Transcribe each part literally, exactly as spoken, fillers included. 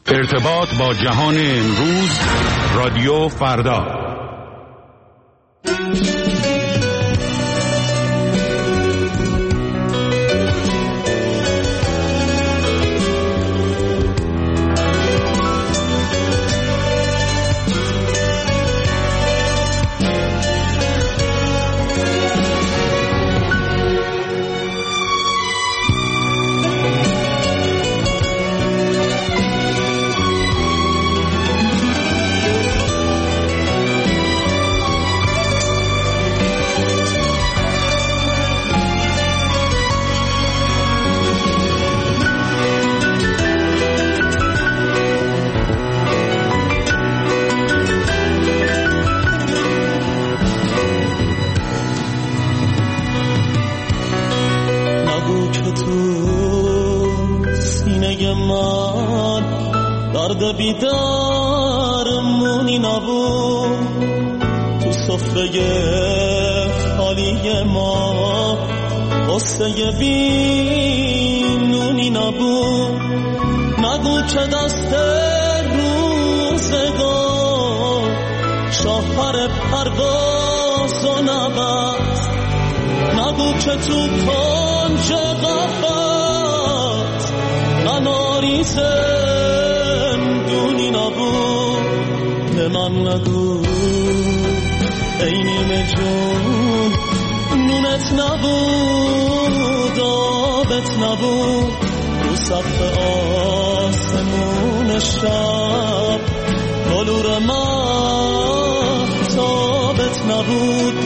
ارتباط با جهان امروز، رادیو فردا. بیدارمونی نبود تو سفره خالی ما، قصه بینونی نبود. نگو که دست روزگار شاهر پرواز و نبست، نگو که تو کنج قفس قناریزه دونی نبود. به من نگو ای نیمه جون نونت نبود، آبت نبود، رو سقف آسمون شب بلور مهتابت نبود.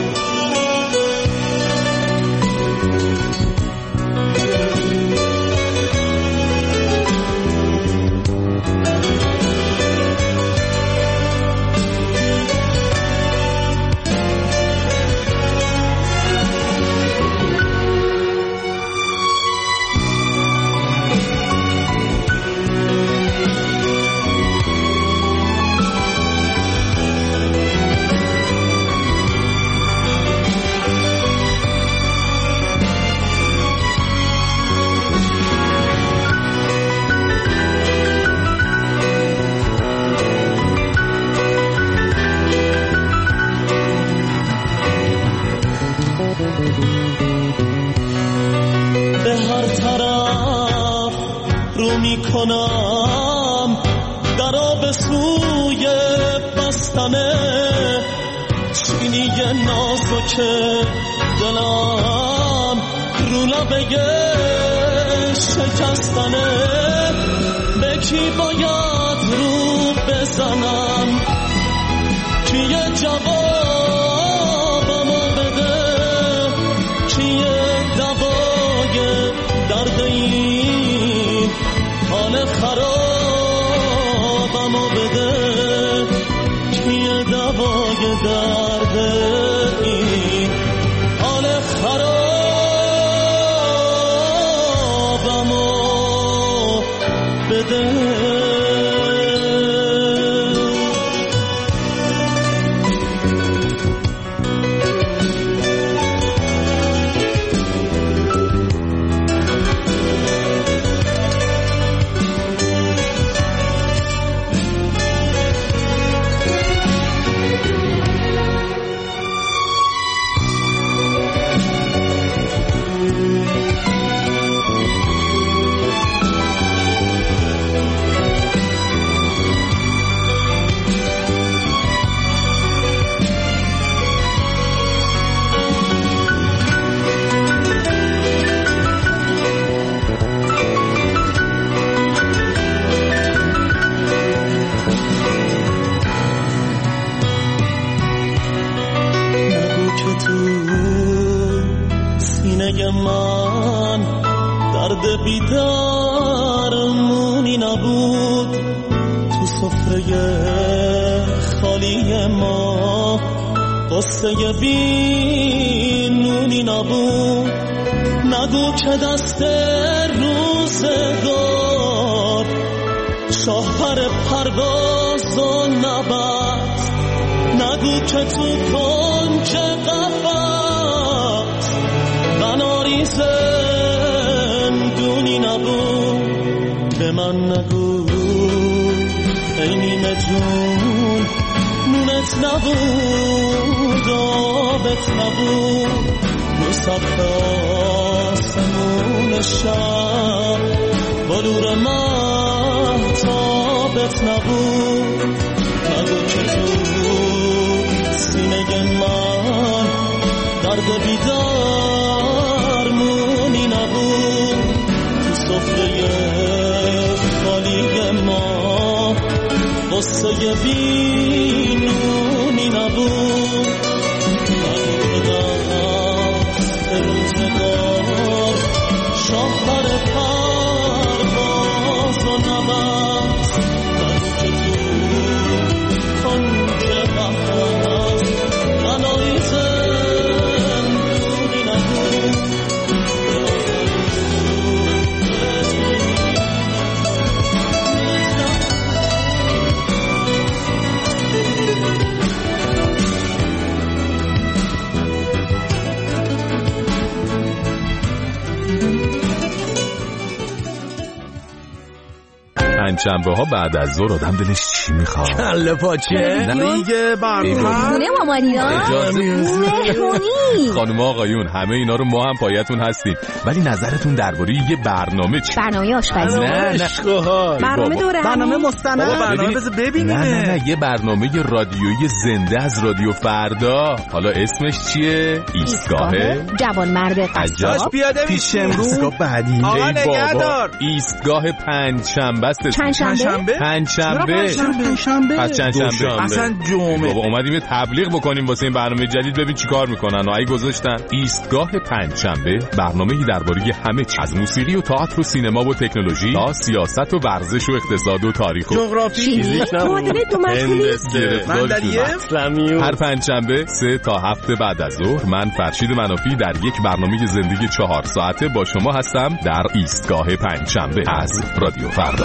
به هر طرف رو میکنم درا به سوی بستنه، چینی نازک دلم رو لبه شکستنه. به کی باید رو بزنم کیه جوابمو بده، کیه دوای درد این حال خرابمو بده، کیه دوای درد این حال خرابمو بده. من درد بیدارمونی نبود تو سفره خالی ما، قصه بینونی نبود. نگو که دست روزگار شاهر پرواز و نبست، نگو که تو کنج قفس قناری زندونی نبود. به من نگو ای نیمه جون نونت نبود آبت نبود مسطح آسمون شب بلور مهتابت نبود نگو که تو سینه من درد بیدارمونی نبود تو سفره خالی ما قصه بینونی نبود نگو که دست روزگار شاهر پرواز و نبست نگو که تو کنج قفس غنایی زندونی نبود پنجشنبه ها بعد از ظهر آدم دلش چی میخواد؟ کله پاچه دیگه برنامه خونه مامانینا مهمونی. خانم آقایون همه اینا رو ما هم پایتون هستیم، ولی نظرتون درباره یه برنامه چی؟ برنامه آشپزی. نه نه برنامه دوره برنامه مستند. برنامه بذار ببینیم. نه نه نه یه برنامه رادیویی زنده از رادیو فردا. حالا اسمش چیه؟ ایستگاه جوانمرد قصاب. پیاده پیش امروز بعدی. آقا ای بابا نگهدار. ایستگاه پنجشنبه است. چندشنبه؟ پنجشنبه. پنجشنبه. پس چندشنبه. اصلا جمعه. بابا اومدیم یه تبلیغ بکنیم واسه این برنامه جدید، ببین چیکار میکنن و ای گذاشتن ایستگاه پنجشنبه، برنامه‌ای درباره همه چیز از موسیقی و تئاتر و سینما و تکنولوژی تا سیاست و ورزش و اقتصاد و تاریخ و جغرافی، معادله دو مسئله. مندلیه. هر پنجشنبه سه تا هفت بعد از ظهر من فرشید منافی در یک برنامه زندگی چهار ساعته با شما هستم در ایستگاه پنجشنبه از رادیو فردا.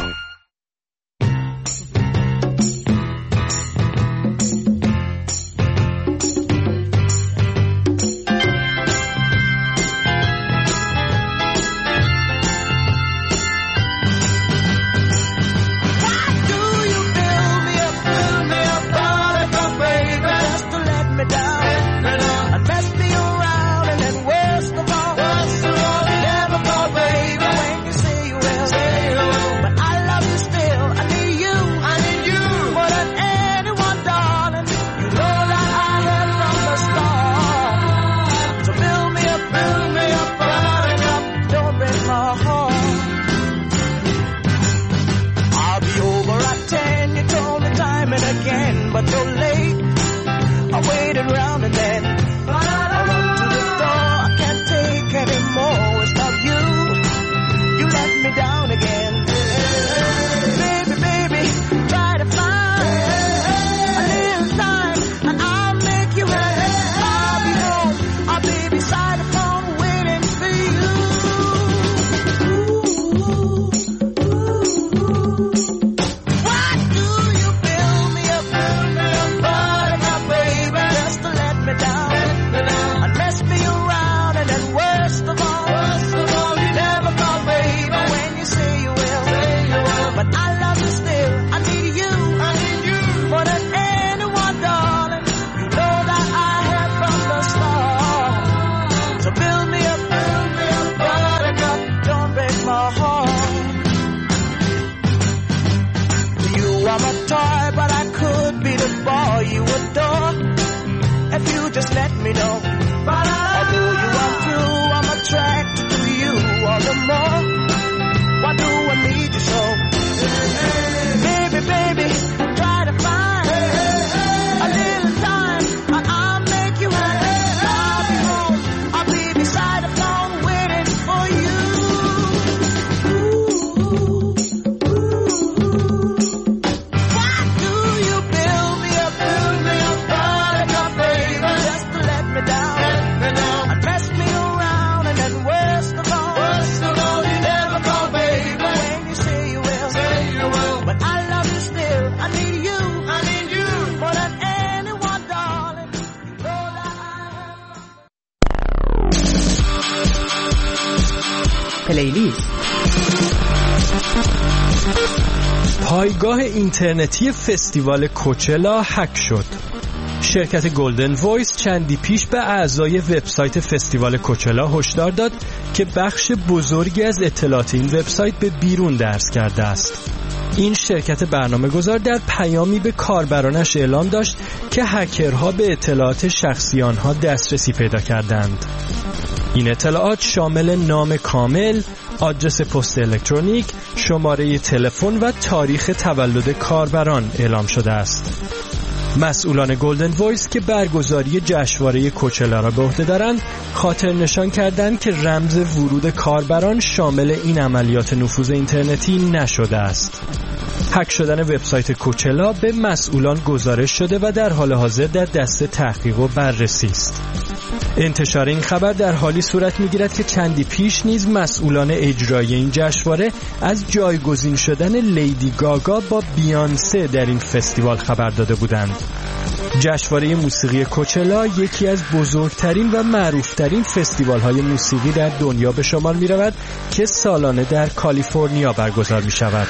پایگاه اینترنتی فستیوال کوچلا هک شد. شرکت گلدن وایس چندی پیش به اعضای وبسایت فستیوال کوچلا هشدار داد که بخش بزرگی از اطلاعات این وبسایت به بیرون درز کرده است. این شرکت برنامه‌گذار در پیامی به کاربرانش اعلام داشت که هکرها به اطلاعات شخصی آنها دسترسی پیدا کردند. این اطلاعات شامل نام کامل، آدرس پست الکترونیک، شماره تلفن و تاریخ تولد کاربران اعلام شده است. مسئولان گلدن وایس که برگزاری جشنواره کوچلا را به عهده دارند، خاطر نشان کردند که رمز ورود کاربران شامل این عملیات نفوذ اینترنتی نشده است. هک شدن وبسایت کوچلا به مسئولان گزارش شده و در حال حاضر در دست تحقیق و بررسی است. انتشار این خبر در حالی صورت می‌گیرد که چندی پیش نیز مسئولان اجرایی این جشنواره از جایگزین شدن لیدی گاگا با بیانسه در این فستیوال خبر داده بودند. جشنواره موسیقی کوچلا یکی از بزرگترین و معروفترین فستیوال‌های موسیقی در دنیا به شمار می‌رود که سالانه در کالیفرنیا برگزار می‌شود.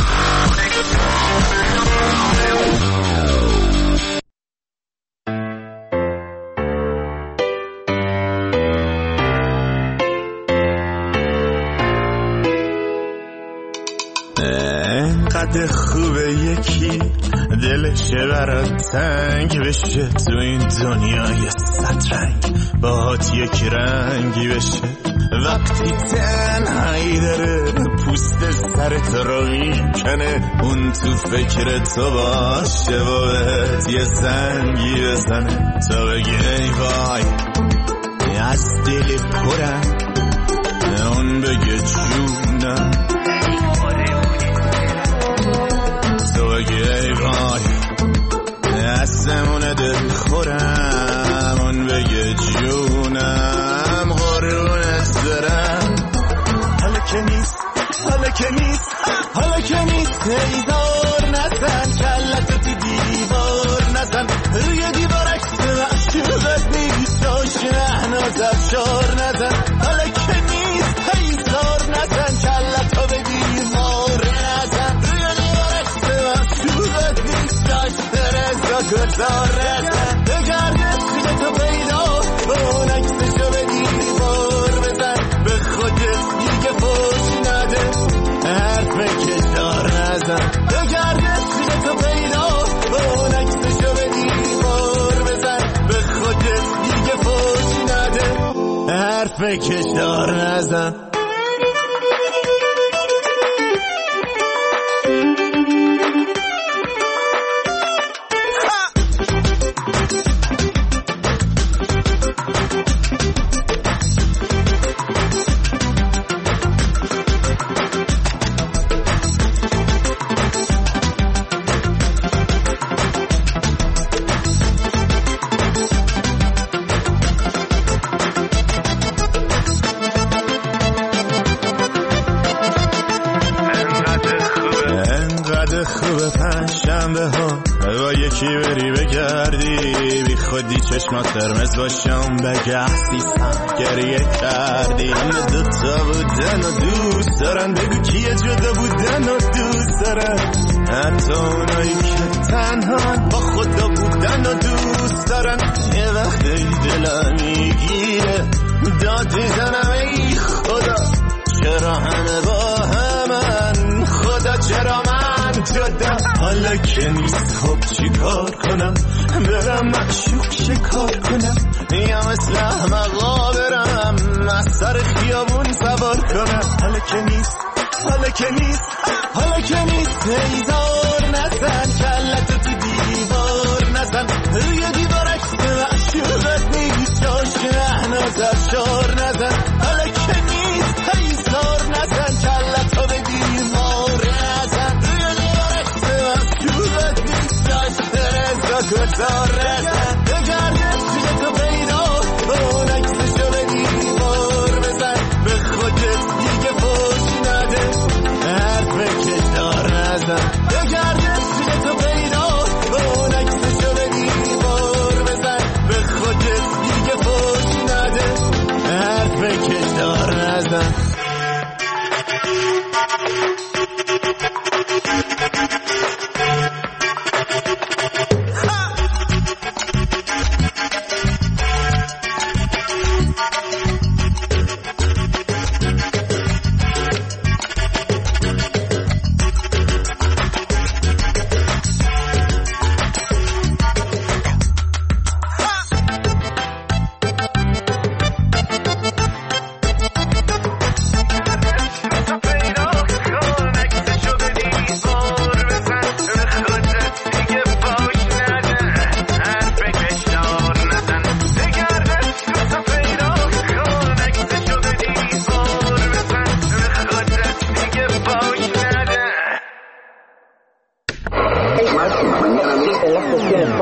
انقدر خوبه یکی دلش برات تنگ بشه، تو این دنیای سترنگ باهات یک رنگی بشه. وقتی تنهایی داره پوست سرت رو میکنه، اون تو فکر تو باشه و بهت یه زنگی بزنه، تا بگی ای وای از دل پرم، اون بگه جونم، تو بگی ای وای دستمون دل خورم، اون بگه جونم قرونت برم. حالا که نیست حالا که نیست حالا که نیست ایدار نزن، کلت تو دیوار نزن، روی دیوار عکس معشوقت نیست، شهناز افشار نزن. حالا که نیست ایدار نزن، کلت تو به دیوار نزن، روی دیوار عکس معشوقت نیست، رزا گذار نزن. بگرده سوی تو پیدا با اون عکسشو به دیوار بزن، به خودت دیگه پشت نده، حرف کشدار نزن. بگرده سوی تو پیدا با اون عکسشو به دیوار بزن، به خودت دیگه پشت نده، حرف کشدار نزن. یکی بری بگردی بی خودی چشمات قرمز باشم بگه سیستم گریه کردی. همه دوتا بودن و دوست دارن، بگو کیه جدا بودن و دوست دارن، حتی اونایی که تنها با خدا بودن و دوست دارن. یه وقتی دلم میگیره داد میزنم ای خدا، چرا همه با همن، خدا چرا من جدا. حالا که نیست خب چی کار کنم، برم مشوق شکار کنم، یا مثل احمقا برم از سر خیابون سوار کنم. حالا که نیست حالا که نیست حالا که نیست ایزار نزن، کلت تو دیوار نزن، روی دیوار عکس معشوقت نیست، شهناز افشار نزن. حالا که نیست ایزار نزن، کلت تو به دیوار نزن، روی دیوار عکس معشوقت نیست، رزا گذار نزن. بگرده سوی تو پیدا با اون عکسشو به دیوار بزن، به خودت دیگه پشت نده، حرف کشدار نزن. بگرده سوی تو پیدا با اون عکسشو به دیوار بزن، به خودت دیگه پشت نده، حرف کشدار نزن.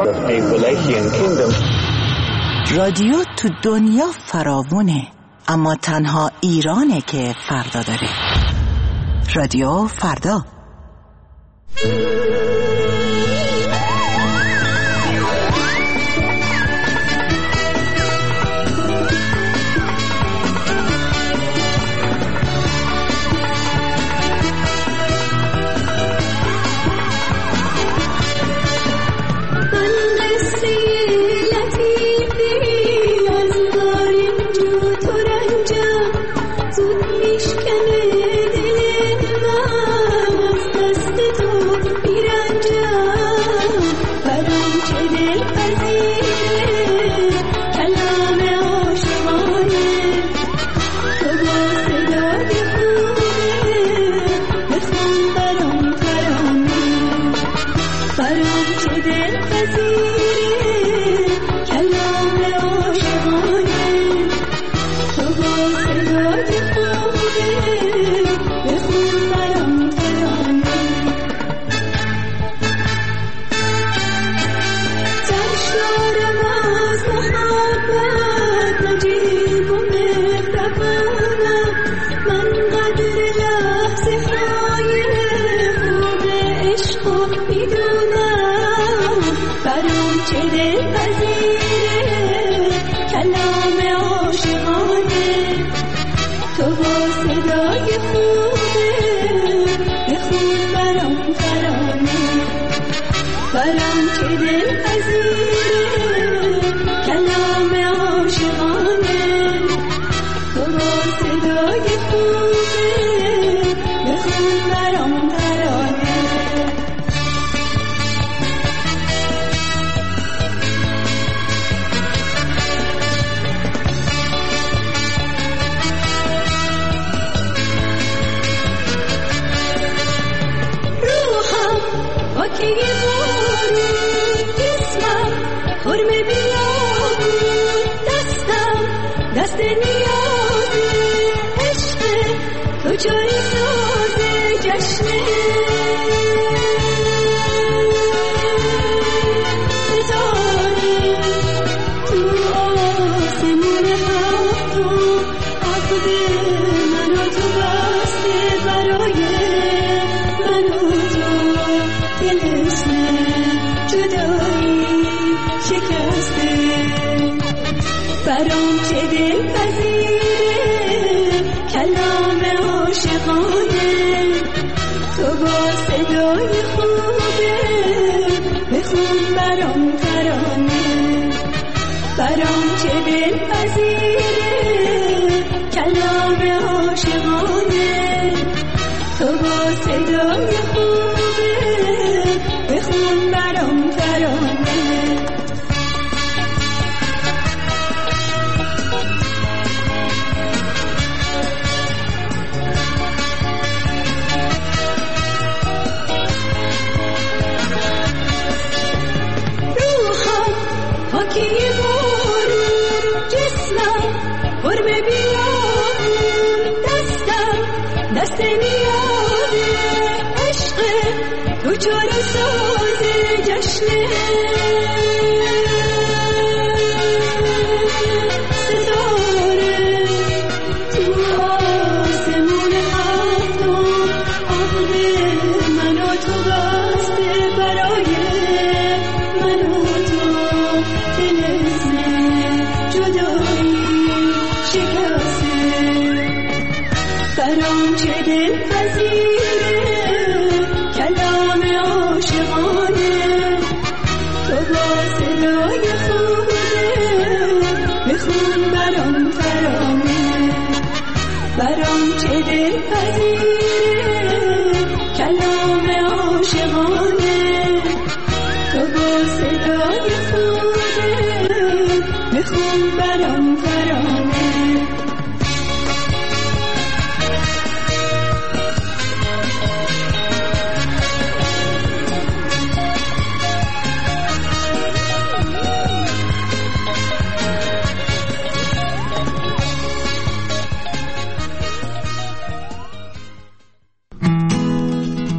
رادیو تو دنیا فراوونه، اما تنها ایرانه که فردا داره. رادیو فردا.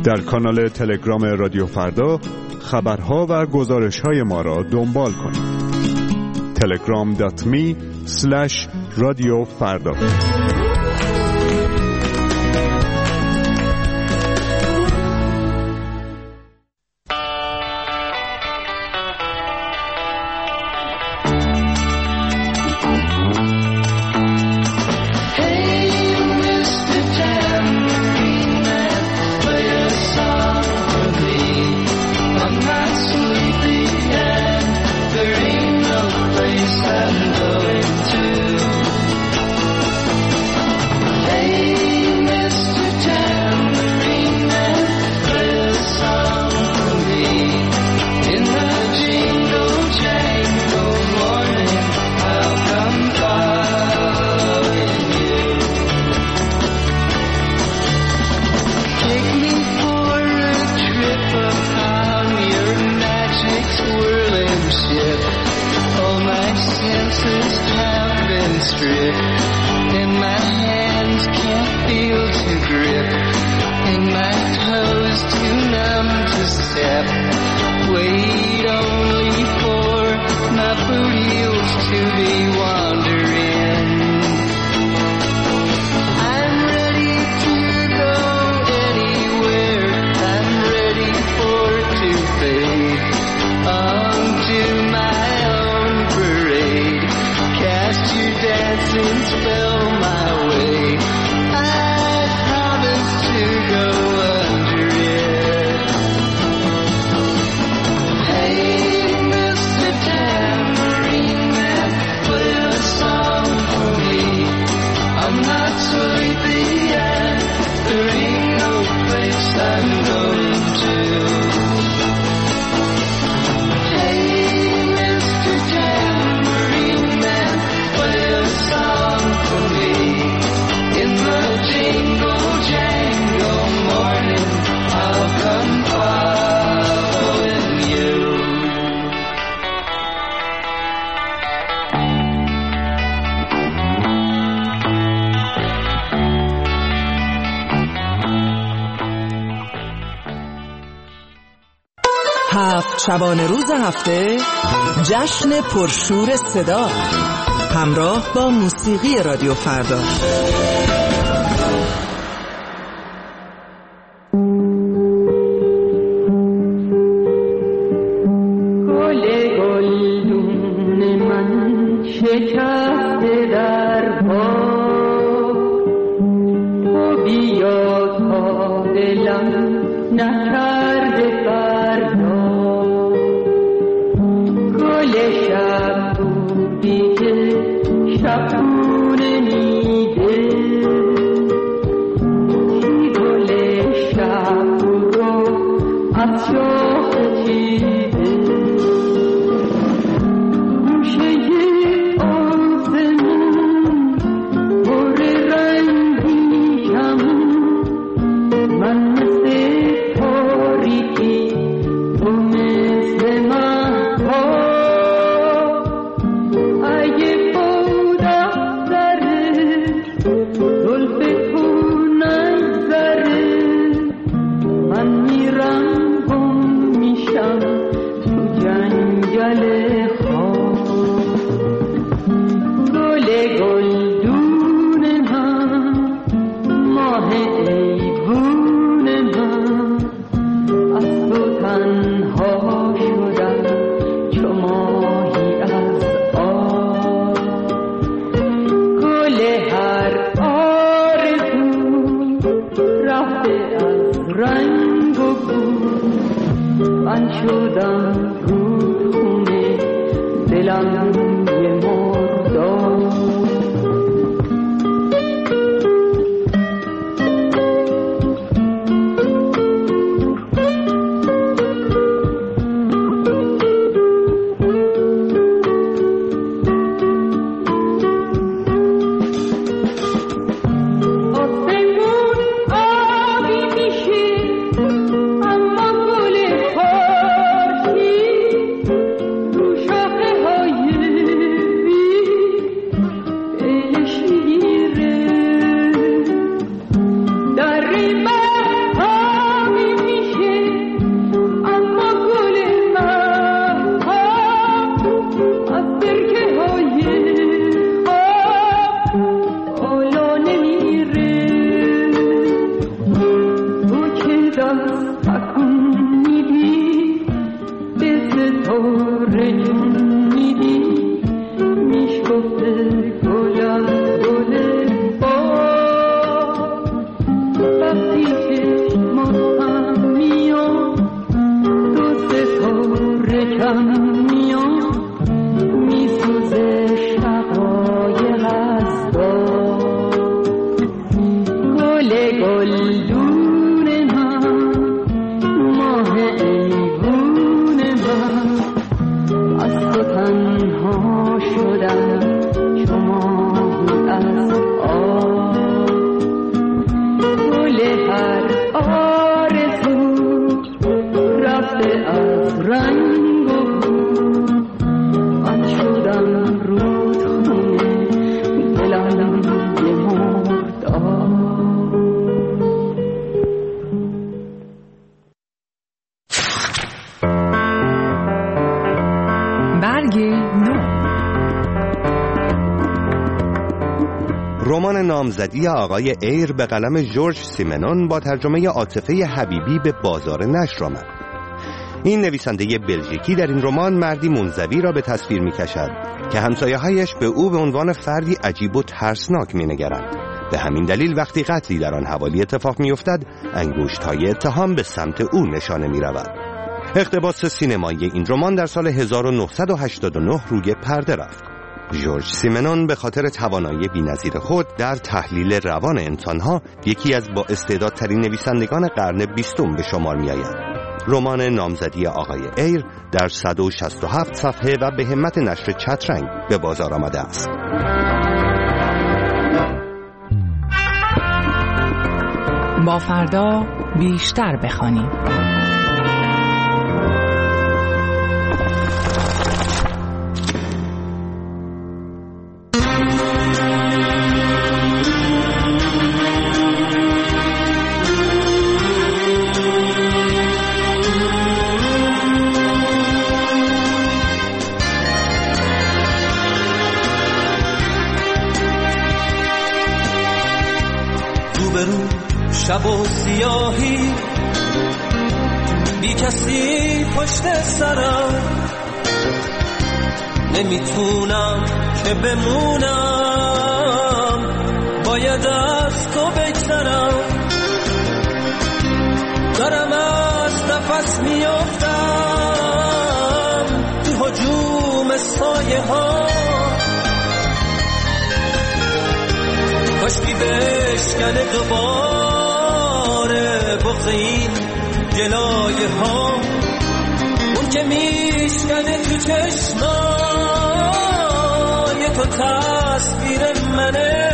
در کانال تلگرام رادیو فردا خبرها و گزارش‌های ما را دنبال کنید. تلگرام دات می اسلش رادیو فردا. شبانه روز هفته جشن پرشور صدا همراه با موسیقی رادیو فردا. شاخه های رمان نامزدی آقای ایر به قلم ژورژ سیمنون با ترجمه عاطفه حبیبی به بازار نشر آمد. این نویسنده بلژیکی در این رمان مردی منزوی را به تصویر می کشد که همسایه‌هایش به او به عنوان فردی عجیب و ترسناک می نگرند. به همین دلیل وقتی قتلی در آن حوالی اتفاق می افتد، انگشت‌های اتهام به سمت او نشانه می رود. اقتباس سینمایی این رمان در سال هزار و نهصد و هشتاد و نه روی پرده رفت. ژورژ سیمنون به خاطر توانایی بی‌نظیر خود در تحلیل روان انسانها یکی از با استعدادترین نویسندگان قرن بیستم به شمار می‌آید. رمان نامزدی آقای ایر در صد و شصت و هفت صفحه و به همت نشر چترنگ به بازار آمده است. با فردا بیشتر بخوانیم. شب و سیاهی بی کسی پشت سرم، نمیتونم که بمونم، باید از تو بگذرم، دارم از نفس میافتم تو هجوم سایه ها، کاشکی بشکنه دوباره بغض این جلایه ها، اون که میشکنه تو چشمای تو تصویر منه،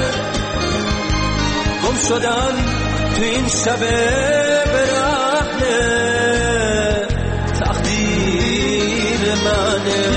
گم شدن تو این شب برهنه تقدیر منه.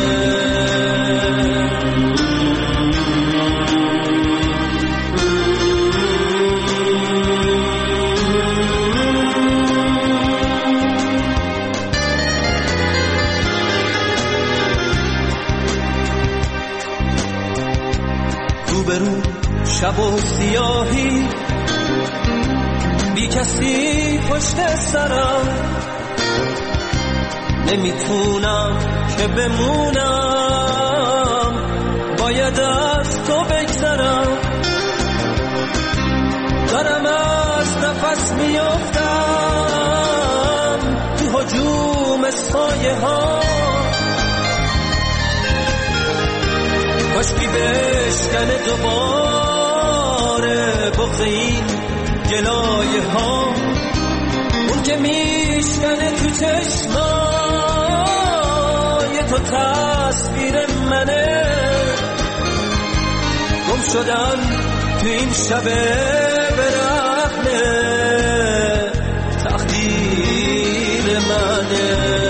شب و سیاهی بی کسی پشت سرم، نمیتونم که بمونم، باید از تو بگذرم، دارم از نفس میافتم تو هجوم سایه ها، کاشکی بشکنه دوباره بغض این جلایه ها، اون که میشکنه تو چشمای تو تصویر منه، گم شدن تو این شب برهنه تقدیر منه.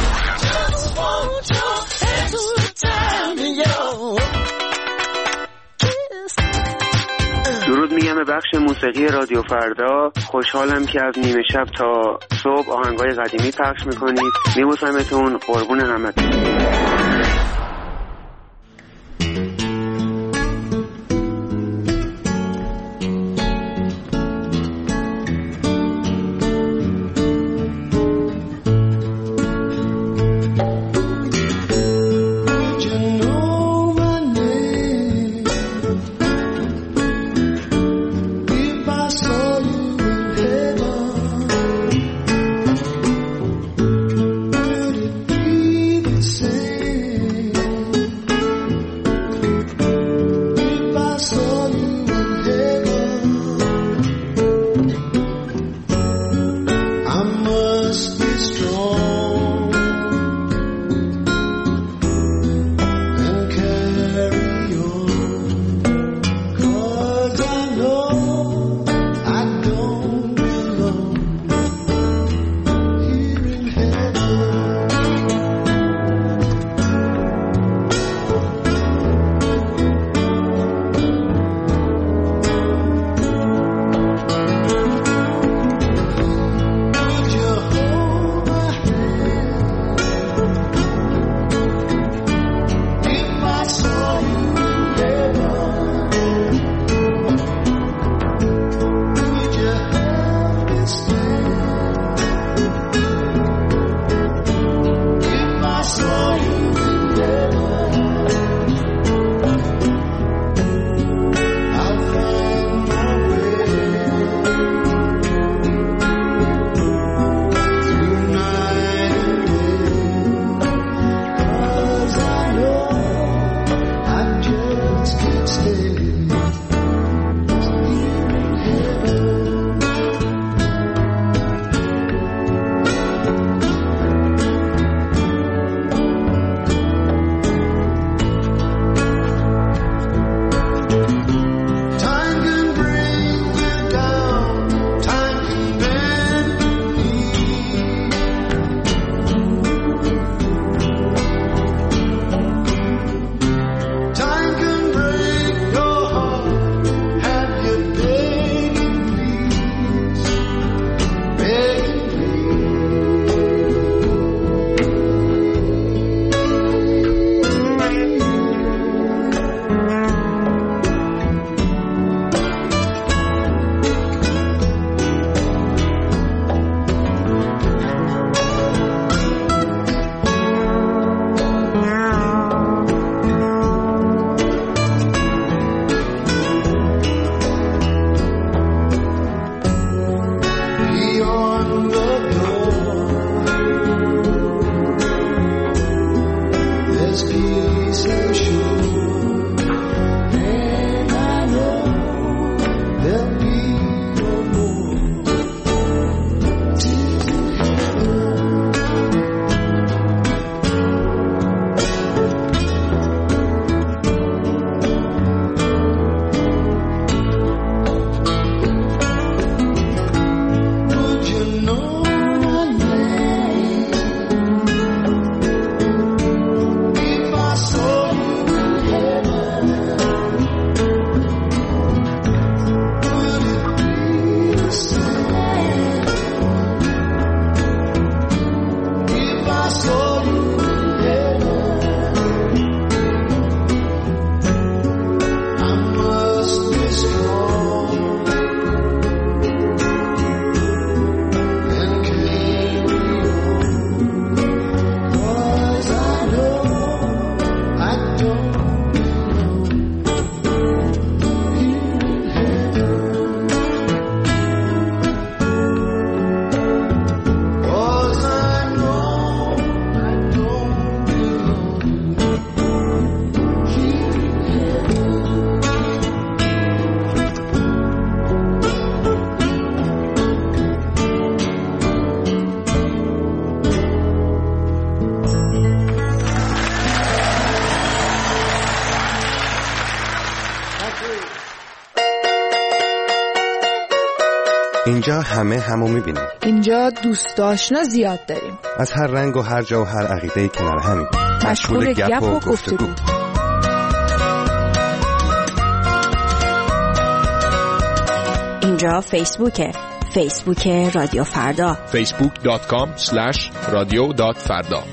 درود میگم به بخش موسیقی رادیو فردا. خوشحالم که از نیمه شب تا صبح آهنگای قدیمی پخش میکنید. میبوسمتون، قربون همتون. اینجا همه همو میبینیم. اینجا دوست آشنا زیاد داریم. از هر رنگ و هر جا و هر عقیده‌ای کنار همیم. مشغول گپ و گفتگو. اینجا فیسبوکه. فیسبوک رادیو فردا. فیسبوک دات کام اسلش رادیو دات فردا.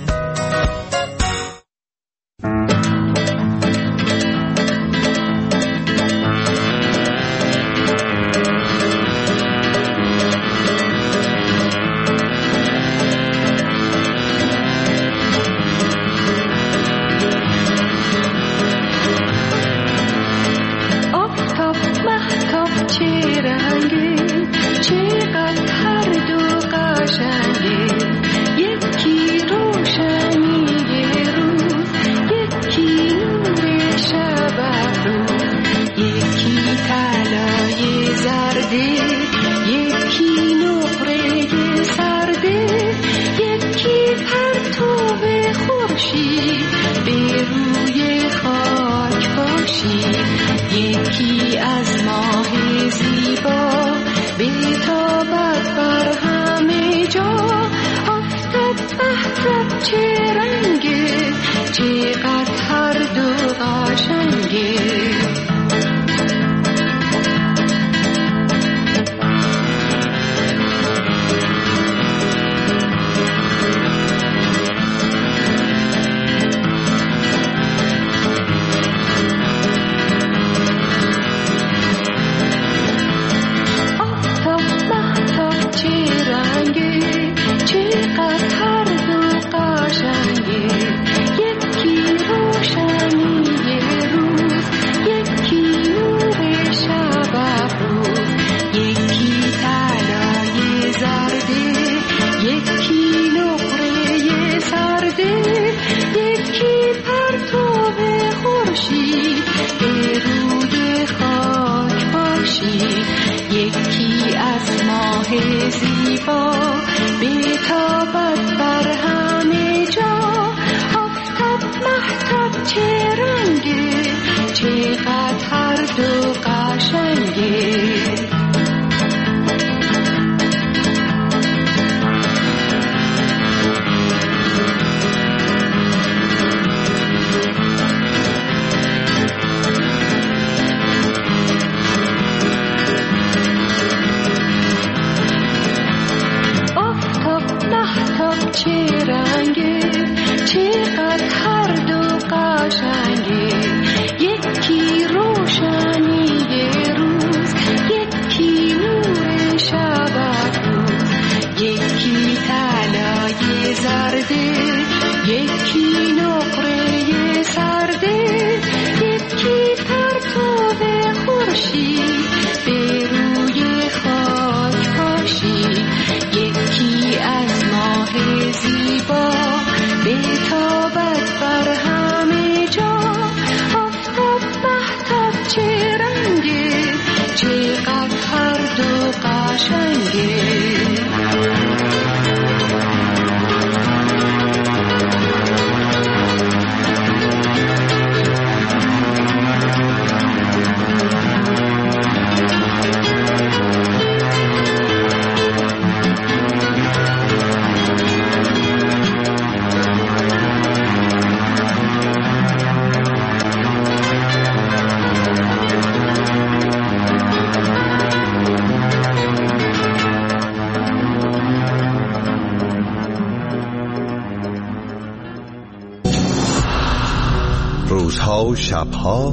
روزها و شبها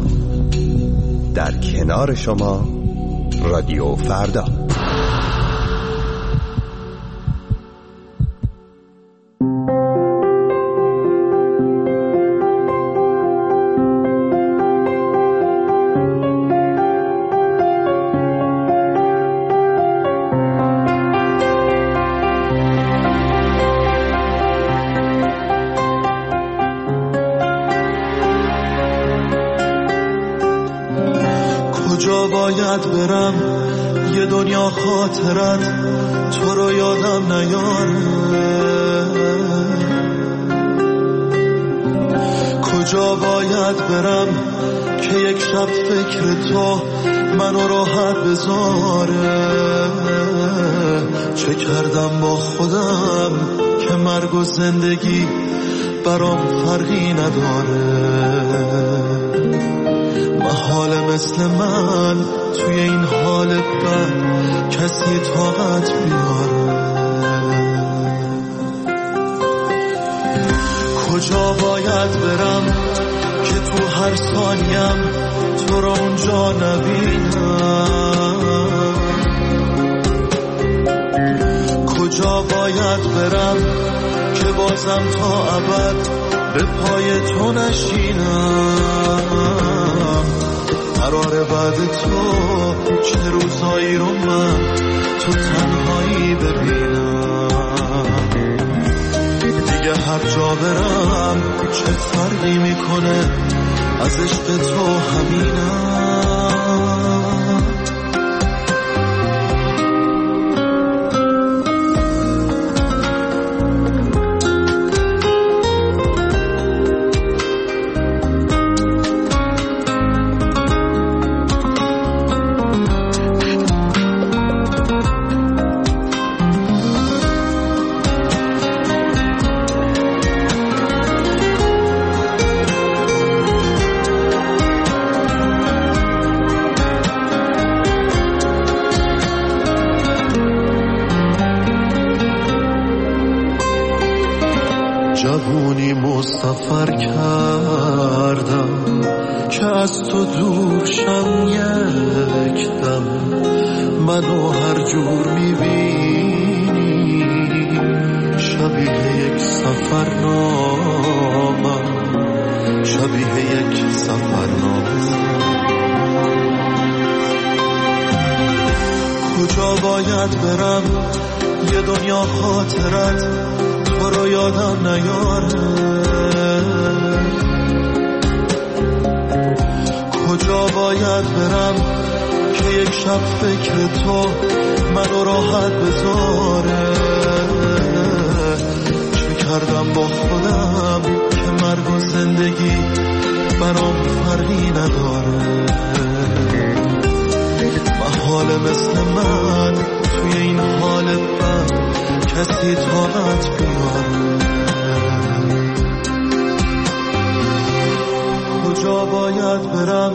در کنار شما رادیو فردا. برم یه دنیا خاطرت تو رو یادم نیاره، کجا باید برم که یک شب فکر تو منو راحت بذاره؟ چه کردم با خودم که مرگ و زندگی برام فرقی نداره؟ محال مثل من توی این حال بد کسی طاقت بیاره؟ کجا باید برم که تو هر ثانیم تو رو اونجا نبینم؟ کجا باید برم که بازم تا ابد به پای تو نشینم؟ قراره بعد تو چه روزایی رو من تو تنهایی ببینم؟ دیگه هر جا برم چه فرقی میکنه، از عشق تو همینم. جوونی مسافر کردم که از تو دور شم یک دم، منو هر جور میبینی شبیه یک سفرنامه، شبیه یک سفرنامه. کجا باید برم یه دنیا خاطرت تو رو یادم نیاره؟ کجا باید برم که یک شب فکر تو منو راحت بذاره؟ چه کردم با خودم که مرگ و زندگی برام فرقی نداره؟ محال مثل من توی این حال بد کسی طاقت بیاره؟ کجا باید برم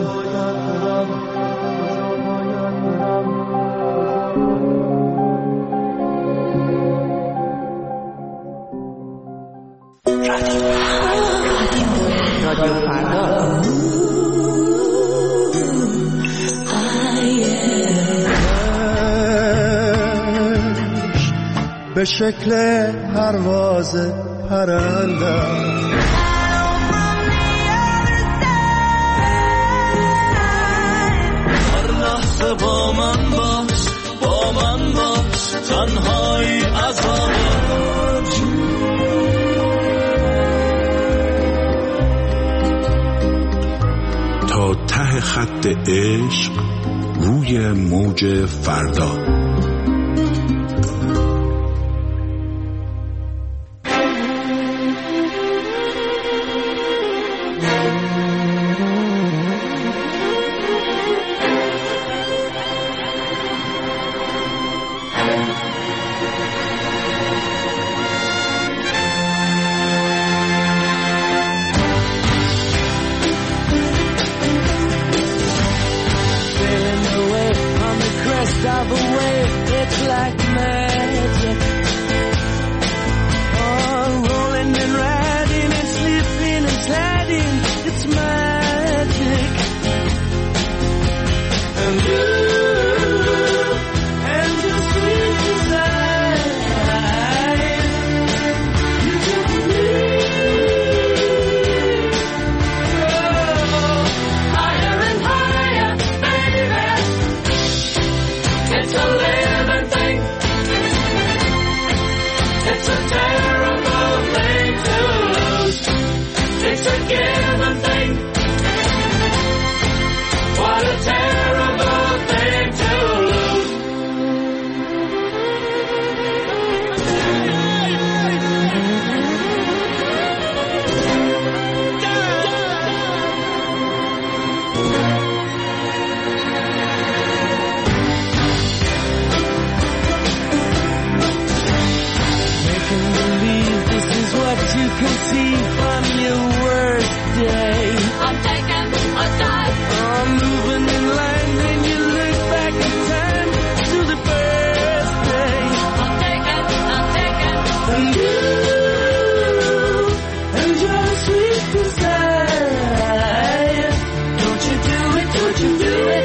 رادیو فردا به شکل پرواز پرنده هر لحظه با من باش، با من باش، تنهایی عذاب تا ته خط عشق روی موج فردا. of a wave your worst day. I'm taking a dive. I'm moving in line and you look back in time to the first day. I'm taking, I'm taking and you and your sweet desire. Don't you do it, don't you do it.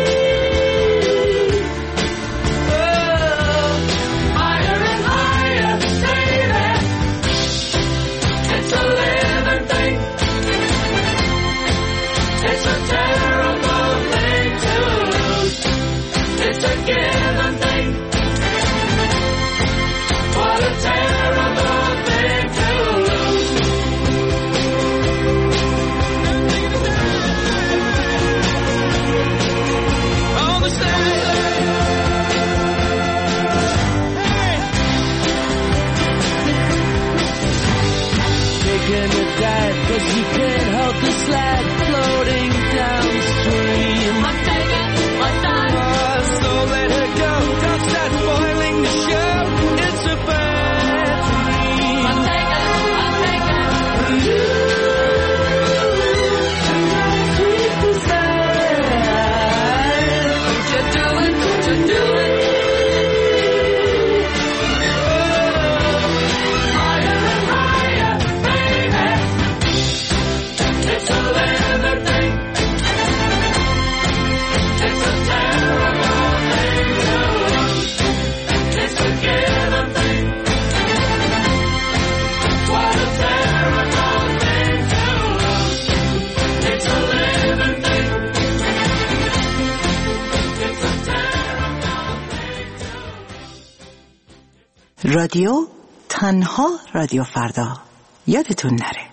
Cause you can't help the slide floating downstream. I'm taking my time. Oh, so let her go. Don't start spoiling the show. It's a bad dream. I'm taking, I'm taking you and my sweet desire. Don't you do it, don't you do it. رادیو تنها رادیو فردا یادتون نره.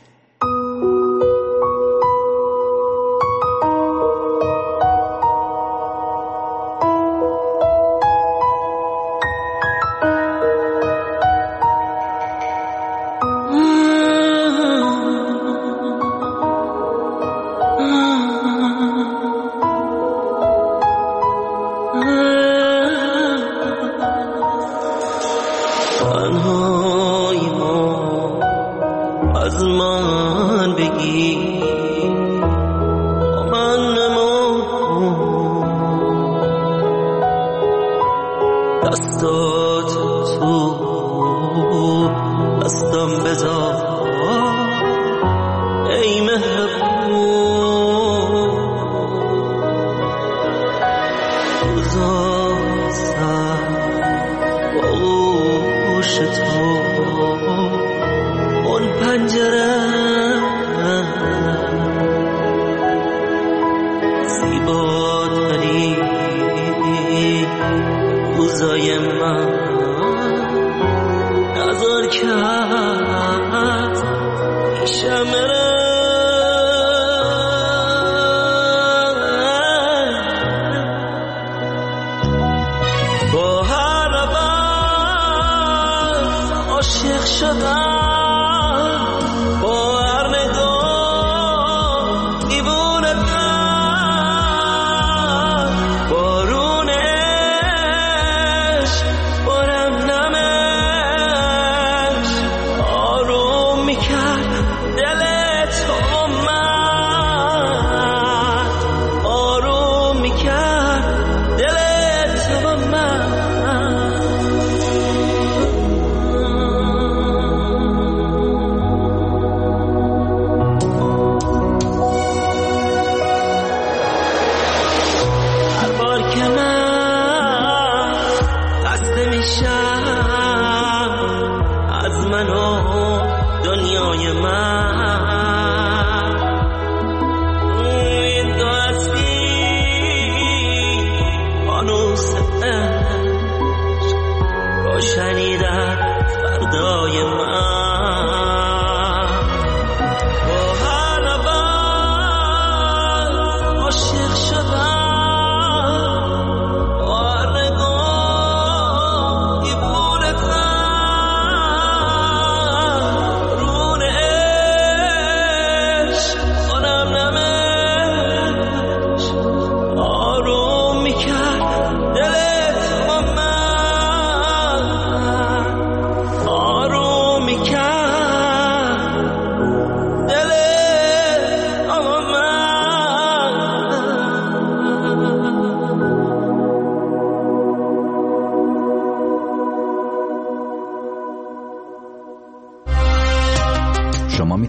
Dele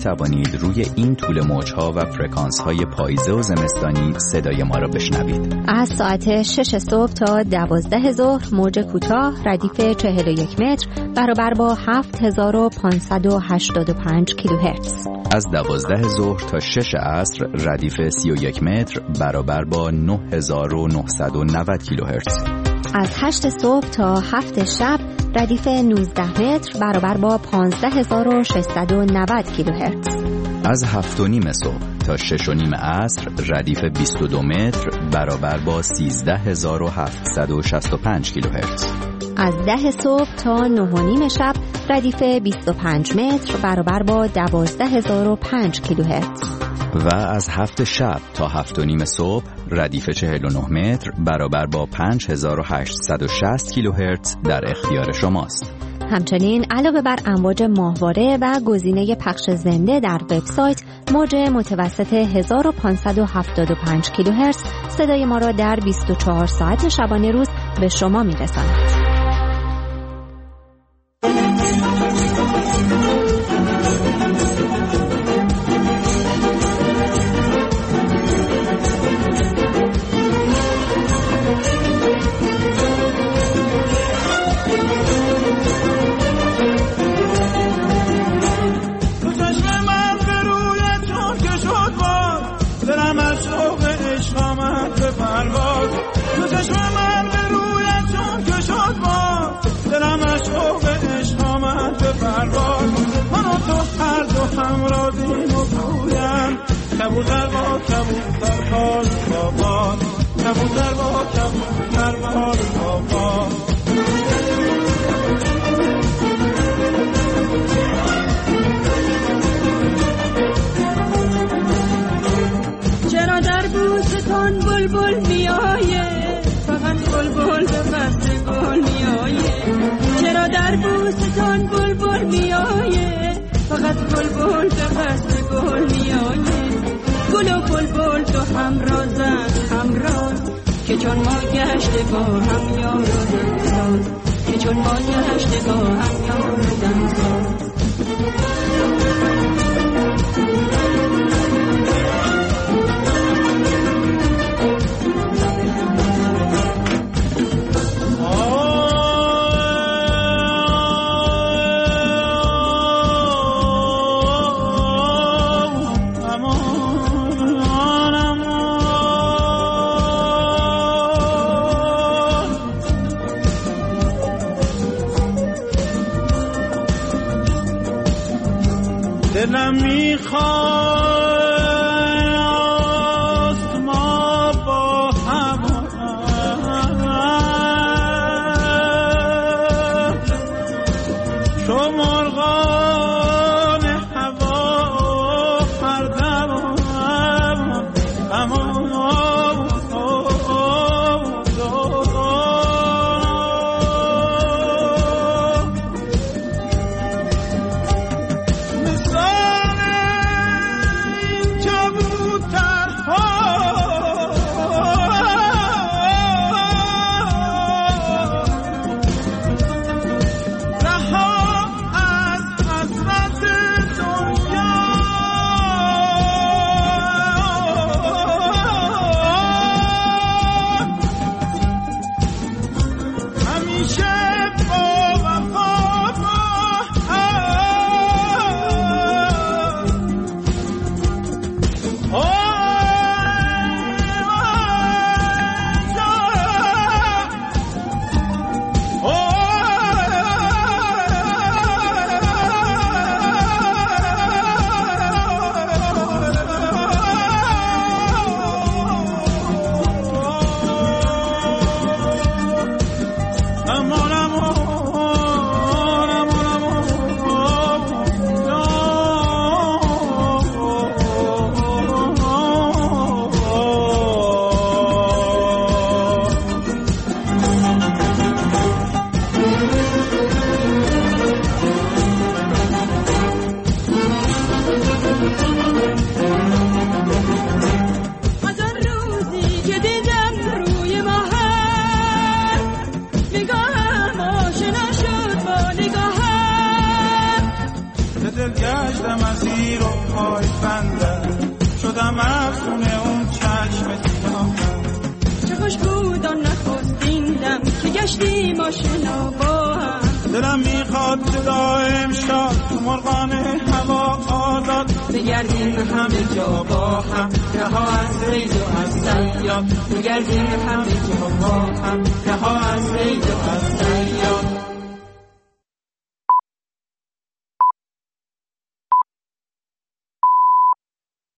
توانید روی این طول موج‌ها و فرکانس‌های پاییزه و زمستانی صدای ما را بشنوید. از ساعت شش صبح تا دوازده ظهر موج کوتاه ردیف چهل و یک متر برابر با هفت هزار و پانصد و هشتاد و پنج کیلوهرتز. از دوازده ظهر تا شش عصر ردیف سی و یک متر برابر با نه هزار و نهصد و نود کیلوهرتز. از هشت صبح تا هفت شب ردیف نوزده متر برابر با پانزده هزار و ششصد و نود کیلوهرتز. از هفت و نیم صبح تا شش و نیم عصر ردیف بیست و دو متر برابر با سیزده هزار و هفتصد و شصت و پنج کیلوهرتز. از ده صبح تا نه و نیم شب ردیف بیست و پنج متر برابر با دوازده هزار و پنج کیلوهرتز. و از هفت شب تا هفت و نیم صبح ردیف چهل و نه متر برابر با پنج هزار و هشتصد و شصت کیلوهرتز در اختیار شماست. همچنین علاوه بر امواج ماهواره و گزینه پخش زنده در وبسایت، موج متوسط هزار و پانصد و هفتاد و پنج کیلوهرتز صدای ما را در بیست و چهار ساعت شبانه روز به شما می‌رساند. کبوتر با کبوتر باز بابا، کبوتر با کبوتر باز بابا. چرا در بوستان بلبل میآیه، فقط بلبل به قصد گل میآیه. چرا در بوستان بلبل میآیه، فقط بلبل به قصد گل میآیه. گل و بلبل تو همرازن همراز، که چون ما گشته با هم یارودن ساز، که چون ما گشته با هم یارودن ساز. دلم میخواست ما با هم چو مرغان هوا هر دم اما خنده شدم افسونه اون چشم سیاهم. چه خوش بود آن نخستین دم که گشتیم آشنا با هم. دلم میخواد که دائم شاد تو مرغان هوا آزاد بگردیم همه جا با هم، رها از ریز و از صیاد. بگردیم همه جا با هم، رها از ریز و از صیاد.